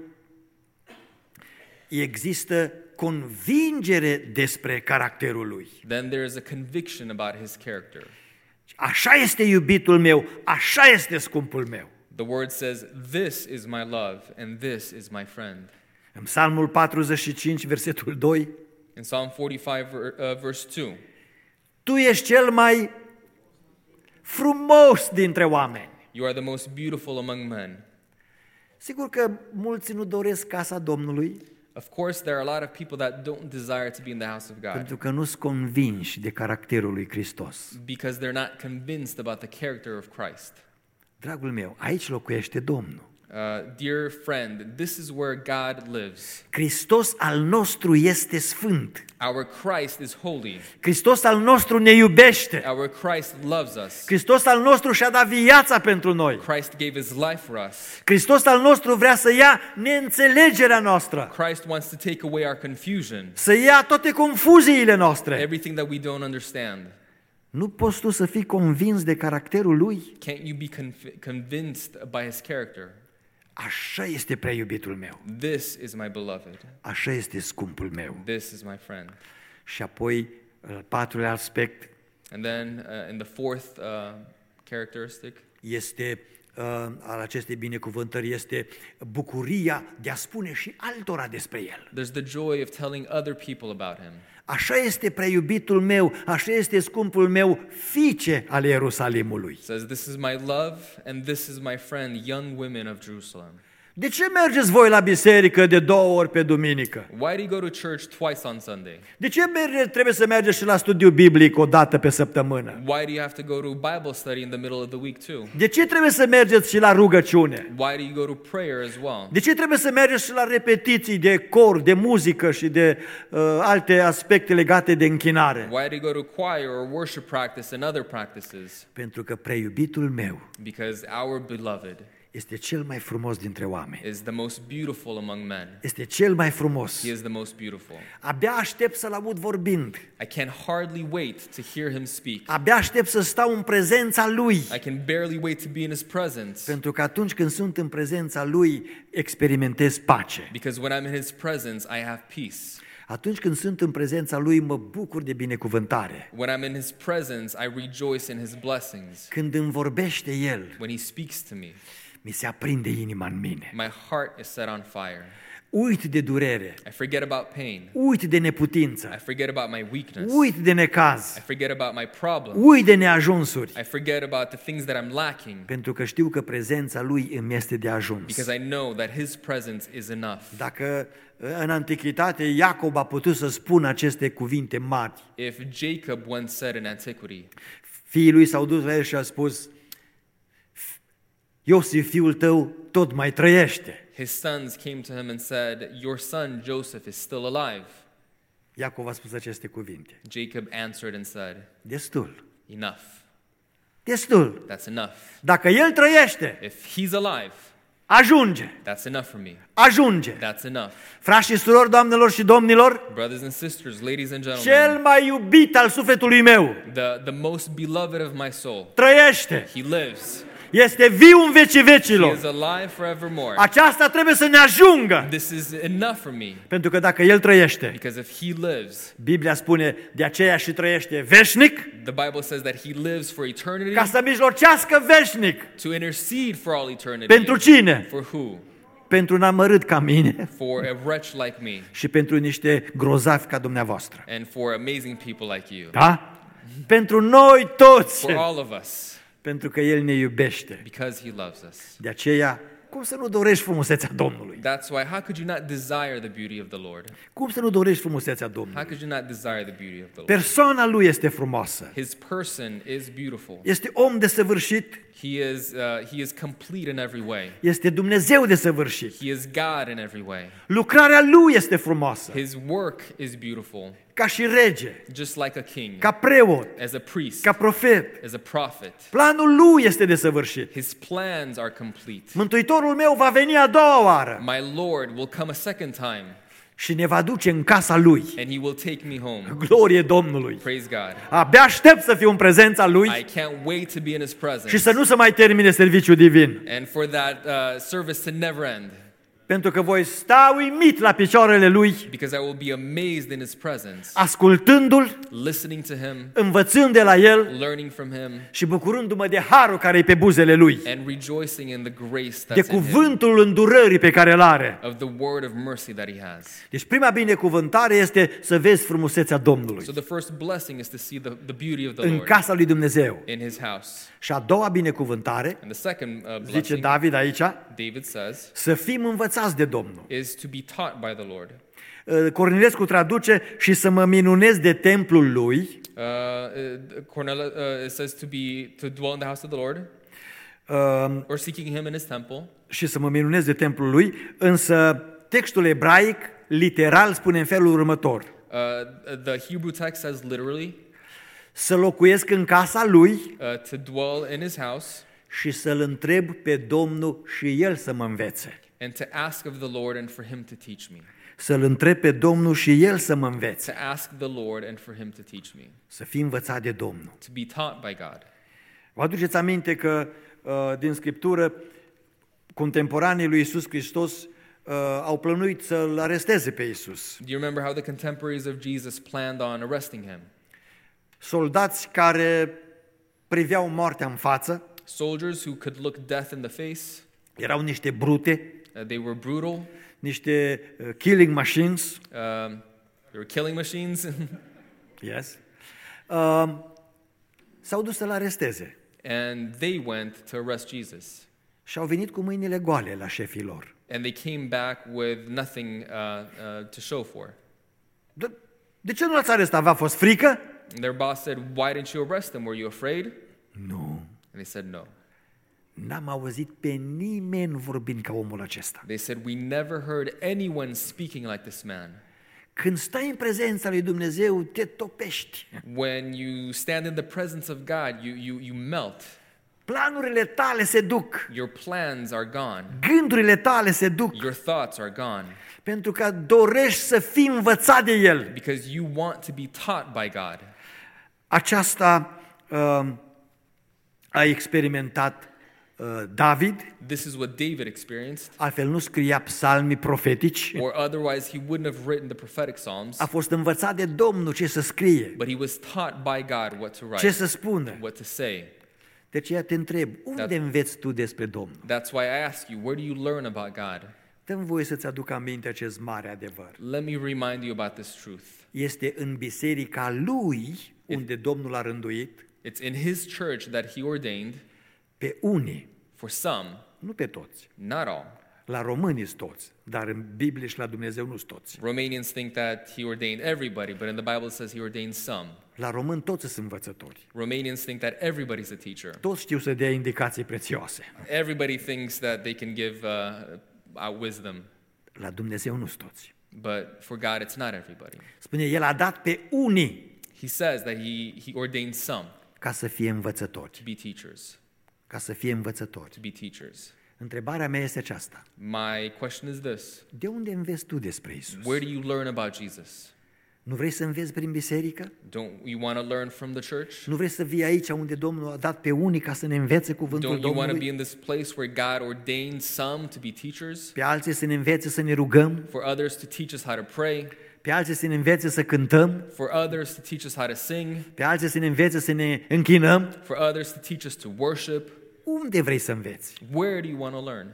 există convingere despre caracterul lui. Then there is a conviction about his character. Așa este iubitul meu, așa este scumpul meu. The word says, this is my love and this is my friend. În Psalmul 45, versetul 2, In Psalm 45, verse 2, tu ești cel mai frumos dintre oameni. you are the most beautiful among men. Sigur că mulți nu doresc casa Domnului Of course, there are a lot of people that don't desire to be in the house of God pentru că nu sunt convinși de caracterul lui Hristos. because they're not convinced about the character of Christ. Dragul meu, aici locuiește Domnul. Dear friend, this is where God lives. Hristos al nostru este sfânt. Our Christ is holy. Hristos al nostru ne iubește. Our Christ loves us. Hristos al nostru și-a dat viața pentru noi. Christ gave his life for us. Hristos al nostru vrea să ia neînțelegerea noastră, Christ wants to take away our confusion, să ia toate confuziile noastre. everything that we don't understand. Nu poți tu să fii convins de caracterul lui? Can't you be convinced by his character? Așa este prea iubitul meu. This is my beloved. Așa este scumpul meu. This is my friend. Și apoi, al patrulea aspect And then in the fourth characteristic, este al acestei binecuvântări este bucuria de a spune și altora despre el. there's the joy of telling other people about him. Așa este prea iubitul meu, așa este scumpul meu, fiice al Ierusalimului. It says, this is my love and this is my friend, young women of Jerusalem. De ce mergeți voi la biserică de 2 ori pe duminică? Why do you go to church twice on Sunday? De ce trebuie să mergeți și la studiu biblic o dată pe săptămână? Why do you have to go to Bible study in the middle of the week too? De ce trebuie să mergeți și la rugăciune? Why do you go to prayer as well? De ce trebuie să mergeți și la repetiții de cor, de muzică și de alte aspecte legate de închinare? Why do you go to choir or worship practice and other practices? Pentru că preiubitul meu Because our beloved Este cel mai frumos dintre oameni. is the most beautiful among men. Este cel mai frumos. He is the most beautiful. Abia aștept să-l aud vorbind. I can hardly wait to hear him speak. Abia aștept să stau în prezența lui. I can barely wait to be in his presence. Pentru că atunci când sunt în prezența lui, experimentez pace. Because when I'm in his presence, I have peace. Atunci când sunt în prezența lui, mă bucur de binecuvântare. When I'm in his presence, I rejoice in his blessings. Când îmi vorbește el, When he speaks to me, mi se aprinde inima în mine. my heart is set on fire. Uit de durere, I forget about pain. uit de neputință, I forget about my weakness. uit de necaz, I forget about my problems. uit de neajunsuri, I forget about the things that I'm lacking pentru că știu că prezența lui îmi este de ajuns. because I know that his presence is enough. Dacă în antichitate Iacob a putut să spună aceste cuvinte mari, If Jacob once said in antiquity, fiii lui s-au dus la el și a spus: Iosif, fiul tău, tot mai trăiește. his sons came to him and said, your son Joseph is still alive. Iacov a spus aceste cuvinte: Jacob answered and said, destul, enough. destul. That's enough. Dacă el trăiește, If he's alive, ajunge, that's enough for me. ajunge. That's enough. Frați și surori, doamnelor și domnilor, Brothers and sisters, ladies and cel gentlemen, mai iubit al sufletului meu the most beloved of my soul, trăiește, he lives. este viu în vecii He vecilor. is alive forevermore. Aceasta trebuie să ne ajungă, This is enough for me pentru că dacă el trăiește, because if he lives, Biblia spune, de aceea și trăiește veșnic, the Bible says that he lives for eternity ca să mijlocească veșnic. to intercede for all eternity. Pentru cine? For who? Pentru un amărât ca mine For a wretch like me și pentru niște grozavi ca dumneavoastră. and for amazing people like you. Da? Pentru noi toți. For all of us Pentru că El ne iubește. because he loves us. De aceea, cum să nu dorești frumusețea Domnului? That's why how could you not desire the beauty of the Lord? Cum să nu dorești frumusețea How Domnului? could you not desire the beauty of the Lord? Persoana Lui este frumoasă. His person is beautiful. Este om desăvârșit. He is complete in every way. Este Dumnezeu desăvârșit. He is God in every way. Lucrarea Lui este frumoasă. His work is beautiful, Ca și rege, just like a king, ca preot, as a priest, ca profet. as a prophet. Planul Lui este desăvârșit. His plans are complete. Mântuitorul meu va veni a doua oară My Lord will come a second time, și ne va duce în casa Lui. and he will take me home. Glorie Domnului! Praise God. Abia aștept să fiu în prezența Lui I can't wait to be in his și presence să nu se mai termine serviciul divin. and for that service to never end, Pentru că voi sta uimit la picioarele Lui, because I will be amazed in his presence, ascultându-L, listening to him, învățând de la El learning from him, și bucurându-mă de harul care e pe buzele Lui, and rejoicing in the grace de that's in him, cuvântul îndurării pe care îl are. of the word of mercy that he has. Deci prima binecuvântare este să vezi frumusețea Domnului So the first blessing is to see the beauty of the în Lord casa lui Dumnezeu. in his house. Și a doua binecuvântare, And the second zice blessing, David aici, David says, să fim învățați de Domnul. is to be taught by the Lord. Cornilescu traduce și să mă minunez de templul Lui. It says to dwell in the house of the Lord, or seeking him in his temple. Și să mă minunez de templul Lui, însă textul ebraic literal spune în felul următor: The Hebrew text says literally, să locuiesc în casa Lui to dwell in his house și să-L întreb pe Domnul și El să mă învețe. and to ask of the Lord and for him to teach me. Să-L întreb pe Domnul și El să mă To învețe. ask the Lord and for him to teach me. Să fii învățat de Domnul. To be taught by God. Vă aduceți aminte că din Scriptură contemporanii lui Iisus Hristos au plănuit să-L aresteze pe Iisus. Do you remember how the contemporaries of Jesus planned on arresting him? Soldați care priveau moartea în față, Soldiers who could look death in the face. erau niște brute, They were brutal. niște killing machines. They were killing machines. Yes. S-au dus să-L aresteze And they went to arrest Jesus. și au venit cu mâinile goale la șefii lor. And they came back with nothing to show for. De ce nu l-ați arestat? V-a fost frică? And their boss said, why didn't you arrest them? Were you afraid? Nu. And they said, no. N-am auzit pe nimeni vorbind ca omul acesta. They said, we never heard anyone speaking like this man. Când stai în prezența lui Dumnezeu, te topești. When you stand in the presence of God, you melt. Planurile tale se duc. Your plans are gone. Gândurile tale se duc. Your thoughts are gone. Pentru că dorești să fii învățat de El. Because you want to be taught by God. Aceasta a experimentat David. This is what David experienced. Altfel nu scria psalmi profetici. Or otherwise he wouldn't have written the prophetic psalms. A fost învățat de Domnul ce să scrie. But he was taught by God what to write. Ce să spună. What to say. Deci ea te întreb, unde înveți tu despre Domnul? That's why I ask you, where do you learn about God? Dă-mi voie să-ți aduc aminte acest mare adevăr. Let me remind you about this truth. Este în biserica lui unde Domnul a rânduit It's in his church that he ordained pe unii, for some, nu pe toți. not all. La români sunt toți, dar în Biblie și la Dumnezeu nu sunt toți. Romanians think that he ordained everybody, but in the Bible it says he ordained some. La români toți sunt învățători. Romanians think that everybody's a teacher. Toți știu să dea indicații prețioase. Everybody thinks that they can give out wisdom, La Dumnezeu nu sunt toți. but for God it's not everybody. Spune, El a dat pe unii He says that he ordained some ca să fie învățători. to be teachers, Ca să fie învățători. to be teachers. Întrebarea mea este aceasta. My question is this: De unde înveți tu despre Isus? where do you learn about Jesus? Nu vrei să înveți prin biserică? Don't you want to learn from the church? Nu vrei să vii aici unde Domnul a dat pe unii ca să ne învețe cuvântul Don't you want to be Domnului? in this place where God ordained some to be teachers, Pe alții să ne învețe să ne rugăm? for others to teach us how to pray, Pe alții să ne învețe să cântăm? for others to teach us how to sing, Pe alții să ne învețe să ne închinăm? for others to teach us to worship? Unde vrei să înveți? Where do you want to learn?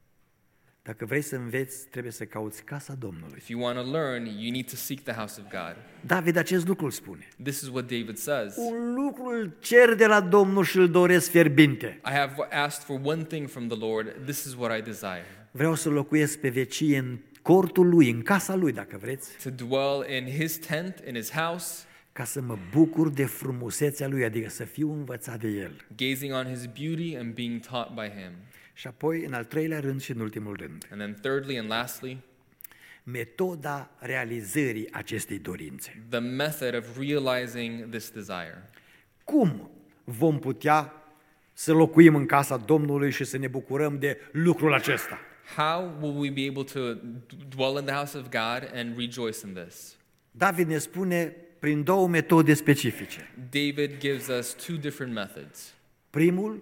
Dacă vrei să înveți, trebuie să cauți casa Domnului. If you want to learn, you need to seek the house of God. David acest lucru îl spune. This is what David says. Un lucru îl cer de la Domnul și îl doresc fierbinte. I have asked for one thing from the Lord. This is what I desire. Vreau să locuiesc pe vecie în cortul lui, în casa lui, dacă vreți, To dwell in his tent, in his house, ca să mă bucur de frumusețea lui, adică să fiu învățat de el. gazing on his beauty and being taught by him. Și apoi, în al treilea rând și în ultimul rând, And then thirdly and lastly, metoda realizării acestei dorințe. the method of realizing this desire. Cum vom putea să locuim în casa Domnului și să ne bucurăm de lucrul acesta? How will we be able to dwell in the house of God and rejoice in this? David ne spune prin două metode specifice. David gives us two different methods. Primul,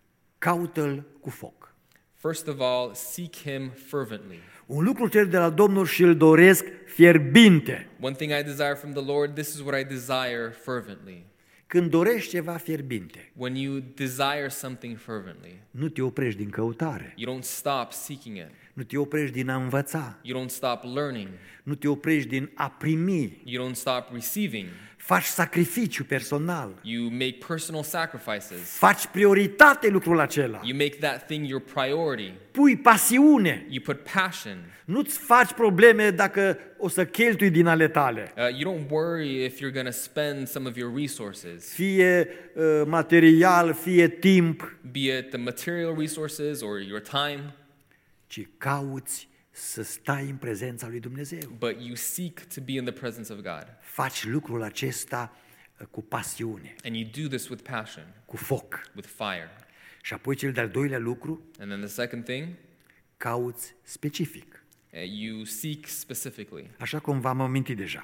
caută-l cu foc. First of all, seek him fervently. Un lucru cer de la Domnul și îl doresc fierbinte. One thing I desire from the Lord, this is what I desire fervently. Când dorești ceva fierbinte, When you desire something fervently, nu te oprești din căutare, you don't stop seeking it. nu te oprești din a învăța, You don't stop learning. nu te oprești din a primi, You don't stop receiving. faci sacrificiu personal, You make personal sacrifices. faci prioritate lucrul acela, You make that thing your priority. pui pasiune, You put passion. nu-ți faci probleme dacă o să cheltui din ale tale, You don't worry if you're going to spend some of your resources, fie material, fie timp, be it the material resources or your time, ci cauți să stai în prezența lui Dumnezeu. but you seek to be in the presence of God. Faci lucrul acesta cu pasiune, And you do this with passion, cu foc. with fire. Și apoi cel de-al doilea lucru, And then the second thing, cauți specific. you seek specifically. Așa cum v-am amintit deja.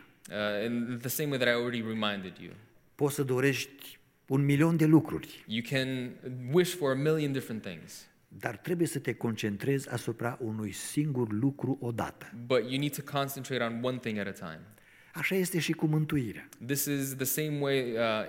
In the same way that I already reminded you. Poți să dorești 1.000.000 de lucruri, You can wish for a million different things, dar trebuie să te concentrezi asupra unui singur lucru odată. but you need to concentrate on one thing at a time. Așa este și cu mântuirea. This is the same way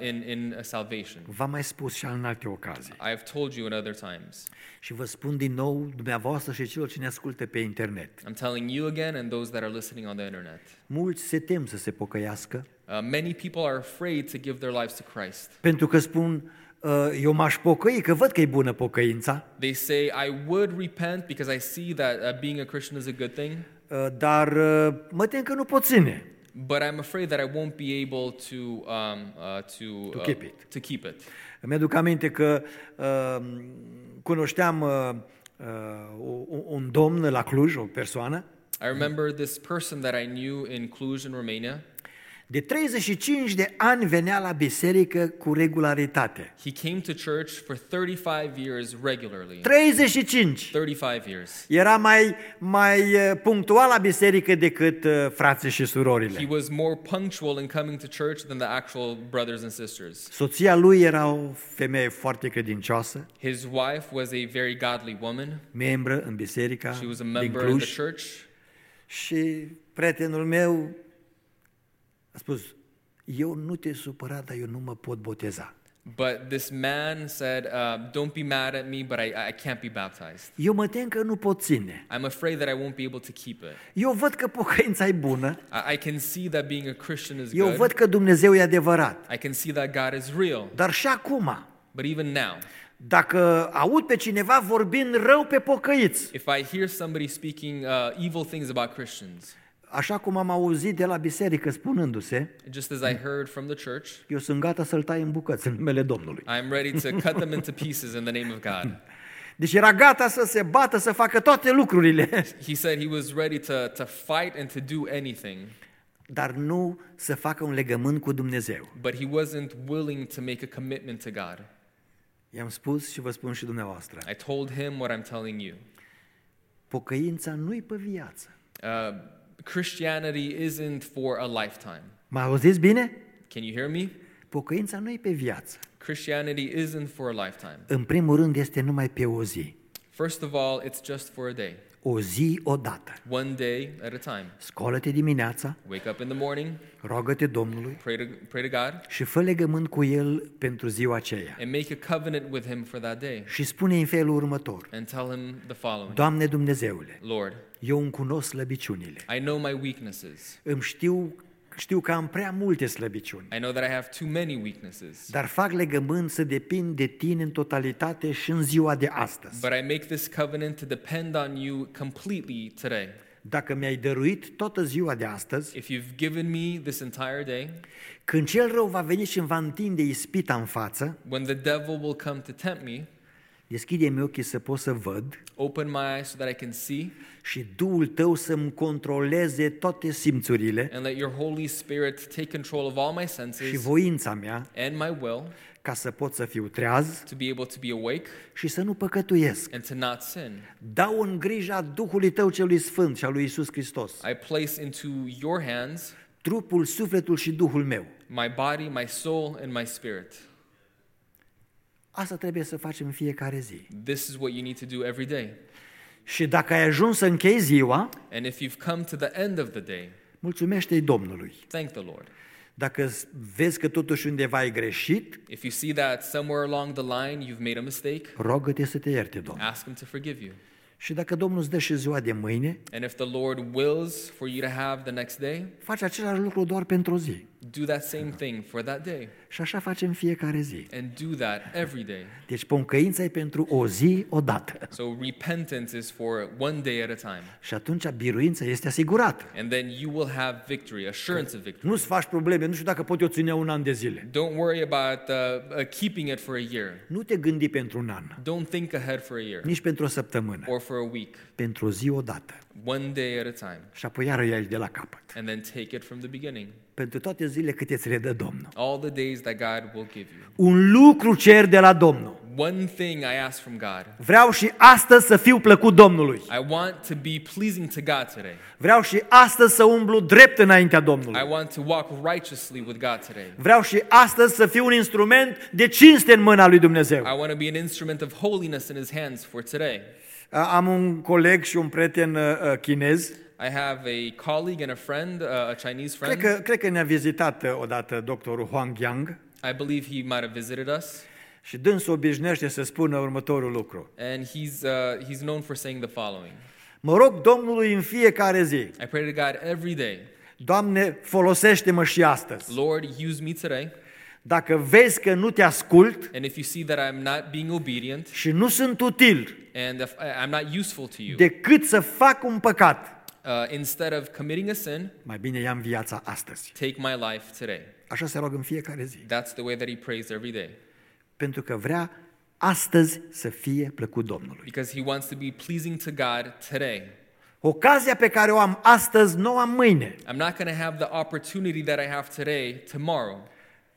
in salvation. V-am mai spus și în alte ocazii. I have told you in other times. Și vă spun din nou, dumneavoastră și celor ce ne ascultă pe internet. I'm telling you again and those that are listening on the internet. Mulți se tem să se pocăiască, Many people are afraid to give their lives to Christ. pentru că spun, eu m-aș pocăi, că văd că e bună pocăința, They say, I would repent because I see that being a Christian is a good thing, dar mă tem că nu pot ține. but I'm afraid that I won't be able to keep it. To keep it. Îmi aduc aminte că cunoșteam un domn la Cluj, o persoană, I remember this person that I knew in Cluj in Romania. De 35 de ani venea la biserică cu regularitate. He came to church for 35 years regularly. 35! 35 years. Era mai punctual la biserică decât frații și He surorile. was more punctual in coming to church than the actual brothers and sisters. Soția lui era o femeie foarte credincioasă, His wife was a very godly woman. membră în biserica She was a din member in Cluj. the church. Și prietenul meu a spus, eu nu te supăra, dar eu nu mă pot boteza. But this man said, don't be mad at me, but I can't be baptized. Eu mă tem că nu pot ține. I'm afraid that I won't be able to keep it. Eu văd că pocăința e bună, I can see that being a Christian is eu good. văd că Dumnezeu e adevărat. I can see that God is real. Dar și acum, But even now, dacă aud pe cineva vorbind rău pe pocăiți, if I hear somebody speaking evil things about Christians, așa cum am auzit de la biserică spunându-se, just as I heard from the church, eu sunt gata să-l tai în bucăți în numele Domnului. I'm ready to cut them into pieces in the name of God. Deci era gata să se bată, să facă toate lucrurile, He said he was ready to fight and to do anything, dar nu să facă un legământ cu Dumnezeu. but he wasn't willing to make a commitment to God. I-am spus și vă spun și dumneavoastră, I told him what I'm telling you. pocăința nu-i pe viață. Christianity isn't for a lifetime. Mă auziți bine? Can you hear me? Pocăința nu e pe viață. Christianity isn't for a lifetime. În primul rând este numai pe o zi. First of all, it's just for a day. O zi odată. One day at a time. Scoală-te dimineața, Wake up in the morning, roagă-te Domnului pray to God, și fă legământ cu El pentru ziua aceea. and make a covenant with him for that day. Și spune în felul următor, And tell him the following. Doamne Dumnezeule, Lord, eu îmi cunosc slăbiciunile. I know my weaknesses. Îmi știu că am prea multe slăbiciuni, I know that I have too many weaknesses. dar fac legământ să depind de Tine în totalitate și în ziua de astăzi. But I make this covenant to depend on you completely today. Dacă mi-ai dăruit toată ziua de astăzi, If you've given me this entire day, când cel rău va veni și îmi va întinde ispita în față, when the devil will come to tempt me, deschide-mi ochii să pot să văd open my eyes so that I can see, și Duhul Tău să-mi controleze toate simțurile and let your Holy Spirit take control of all my și senses voința mea and my will ca să pot să fiu treaz to be able to be awake și să nu păcătuiesc. and to not sin. Dau în grija Duhului Tău celui Sfânt și a lui Iisus Hristos I place into your hands trupul, sufletul și Duhul meu. my body, my soul, and my spirit. Asta trebuie să facem în fiecare zi. This is what you need to do every day. Și dacă ai ajuns să închei ziua, And if you've come to the end of the day, mulțumește-i Domnului. thank the Lord. Dacă vezi că totuși undeva ai greșit, If you see that somewhere along the line you've made a mistake, rogă-te să te ierte Domnul. ask Him to forgive you. Și dacă Domnul îți dă și ziua de mâine, And if the Lord wills for you to have the next day, faci același lucru doar pentru o zi. do that same thing for that day. Și așa facem fiecare zi. And do that every day. Deci pocăința e pentru o zi odată. So repentance is for one day at a time. Și atunci biruința este asigurată. And then you will have victory, assurance of victory. Nu-ți faci probleme, nu știu dacă pot eu ține un an de zile. Don't worry about keeping it for a year. Nu te gândi pentru un an, Don't think ahead for a year nici pentru o săptămână, or for a week. pentru o zi odată. One day at a time. Și apoi iară iei de la capăt. And then take it from the beginning. Pentru toate zilele câte ți le dă Domnul. All the days that God will give you. Un lucru cer de la Domnul. One thing I ask from God. Vreau și astăzi să fiu plăcut Domnului. I want to be pleasing to God today. Vreau și astăzi să umblu drept înaintea Domnului. I want to walk righteously with God today. Vreau și astăzi să fiu un instrument de cinste în mâna lui Dumnezeu. I want to be an instrument of holiness in His hands for today. Am un coleg și un prieten chinez. I have a colleague and a friend, a Chinese friend. Cred că ne-a vizitat odată doctorul Huang Yang I believe he might have visited us. și dânsul obișnuiește să spună următorul lucru. And he's known for saying the following. Mă rog Domnului în fiecare zi, I pray to God every day, Doamne, folosește-mă și astăzi. Lord, use me today. Dacă vezi că nu te ascult And if you see that I'm not being obedient și nu sunt util and if I'm not useful to you, decât să fac un păcat, instead of committing a sin, mai bine ia-mi viața astăzi. take my life today. Așa se roagă în fiecare zi. That's the way that he prays every day. Pentru că vrea astăzi să fie plăcut Domnului. Because he wants to be pleasing to God today. Ocazia pe care o am astăzi, nu o am mâine. I'm not going to have the opportunity that I have today, tomorrow.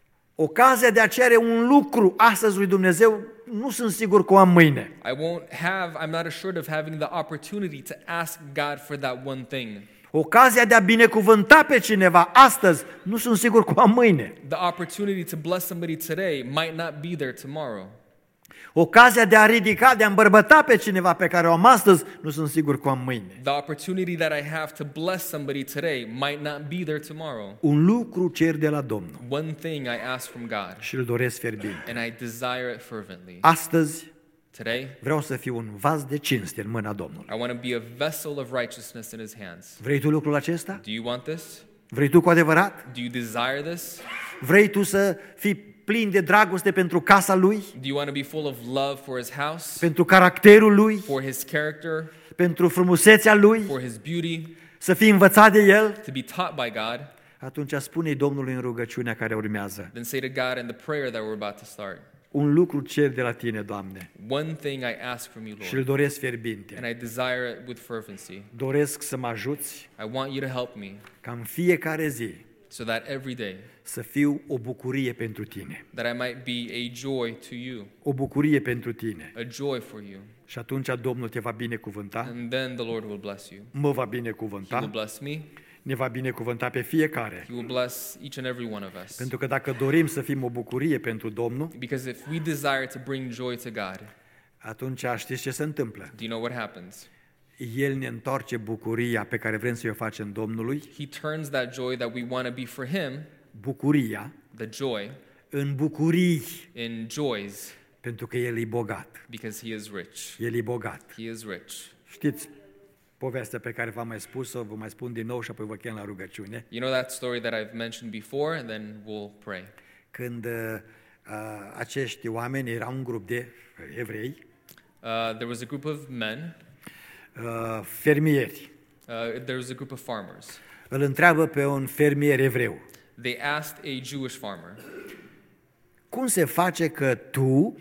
Ocazia de a cere un lucru astăzi lui Dumnezeu, nu sunt sigur că o am mâine. I'm not assured of having the opportunity to ask God for that one thing. Ocazia de a binecuvânta pe cineva astăzi, nu sunt sigur că o am mâine. The opportunity to bless somebody today might not be there tomorrow. Ocazia de a ridica, de a îmbărbăta pe cineva pe care o am astăzi, nu sunt sigur că o am mâine. The opportunity that I have to bless somebody today might not be there tomorrow. Un lucru cer de la Domnul One thing I ask from God, și îl doresc fierbinte. and I desire it fervently. Astăzi Today, vreau să fiu un vas de cinste în mâna Domnului. I want to be a vessel of righteousness in His hands. Vrei tu lucrul acesta? Do you want this? Vrei tu cu adevărat? Do you desire this? Vrei tu să fii plin de dragoste pentru casa Lui? Do you want to be full of love for His house, Pentru caracterul Lui? for His character, Pentru frumusețea Lui? for His beauty, Să fii învățat de El? to be taught by God? Atunci spune-i Domnului în rugăciunea care urmează: Then say to God in the prayer that we're about to start, un lucru cer de la Tine, Doamne, one thing I ask from you, și îl Lord, doresc fierbinte. and I desire it with fervency. Doresc să mă ajuți I want you to help me ca în fiecare zi so that every day să fiu o bucurie pentru Tine. that I might be a joy to you, O bucurie pentru Tine. a joy for you. Și atunci Domnul te va binecuvânta, And then the Lord will bless you. mă va He will binecuvânta, bless me. ne va binecuvânta pe fiecare. He will bless each and every one of us. Pentru că dacă dorim să fim o bucurie pentru Domnul, Because if we desire to bring joy to God, atunci știți ce se întâmplă? do you know what happens? El ne întoarce bucuria pe care vrem să o facem Domnului, He turns that joy that we want to be for Him, bucuria, the joy, în bucurii, in joys, pentru că El e bogat. because He is rich. El e bogat. He is rich. Știți povestea pe care v-am mai spus-o, vă mai spun din nou și apoi vă chem la rugăciune. You know that story that I've mentioned before, and then we'll pray. Când acești oameni erau un grup de evrei, There was a group of men, fermieri. there was a group of farmers. Îl întreabă pe un fermier evreu: They asked a Jewish farmer, cum se face că tu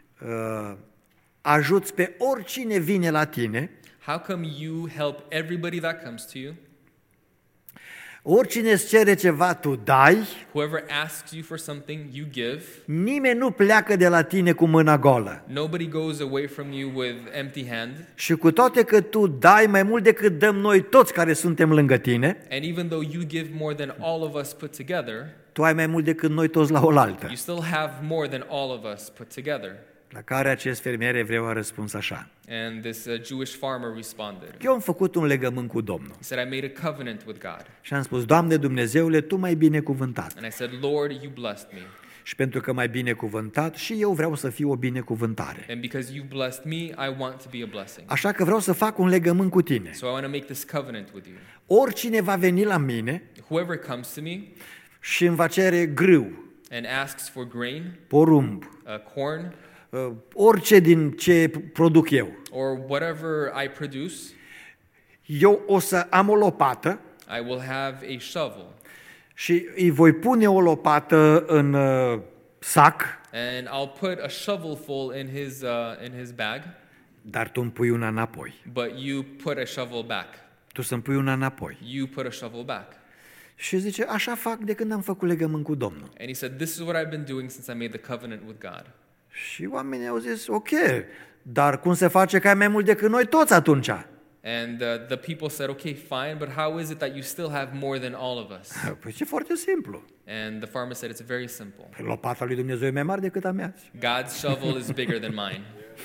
ajuți pe oricine vine la tine, how come you help everybody that comes to you? oricine îți cere ceva, tu dai, Whoever asks you for something, you give. nimeni nu pleacă de la tine cu mâna golă. Nobody goes away from you with empty hand. Și cu toate că tu dai mai mult decât dăm noi toți care suntem lângă tine, And even though you give more than all of us put together, tu ai mai mult decât noi toți la oaltă. you still have more than all of us put together. La care acest fermier evreu a răspuns așa: And this Jewish farmer responded. eu am făcut un legământ cu Domnul He said, I made a covenant with God. și am spus: Doamne Dumnezeule, Tu m-ai binecuvântat. And I said, Lord, you blessed me. Și pentru că m-ai binecuvântat, și eu vreau să fiu o binecuvântare. And because you blessed me, I want to be a blessing. Așa că vreau să fac un legământ cu tine. So I want to make this covenant with you. Oricine va veni la mine Whoever comes to me și îmi va cere grâu, and asks for grain, porumb, corn, orice din ce produc eu, or whatever I produce, eu o să am o lopată I will have a shovel. și îi voi pune o lopată în sac, And I'll put a shovelful in his bag, dar tu îmi pui una înapoi. but you put a shovel back. Tu să-mi pui una înapoi. You put a shovel back. Și zice: așa fac de când am făcut legământ cu Domnul. And he said, this is what I've been doing since I made the covenant with God. Și oamenii au zis: ok, dar cum se face că ai mai mult decât noi toți atunci? And the people said, okay, fine, but how is it that you still have more than all of us? Păi ce foarte simplu. And the farmer said, it's very simple. Lopata lui Dumnezeu e mai mare decât a mea. God's shovel is bigger than mine.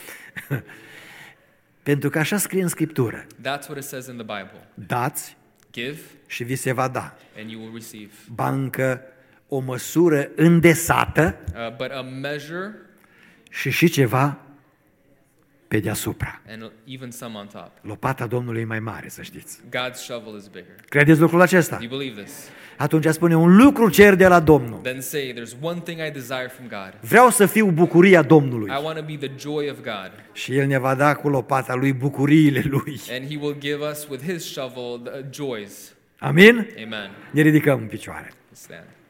Pentru că așa scrie în Scriptură: That's what it says in the Bible. dați Give, și vi se va da. and you will receive. Ba încă o măsură îndesată But a measure și ceva pe deasupra. and even some on top. Lopata Domnului e mai mare, să știți. God's shovel is bigger. Credeți lucrul acesta? Do you believe this? Atunci spune: un lucru cer de la Domnul. Then say, there's one thing I desire from God. Vreau să fiu bucuria Domnului. I want to be the joy of God. Și El ne va da cu lopata Lui bucuriile Lui. And He will give us with His shovel the joys. Amin? Amen. Ne ridicăm în picioare. Stand.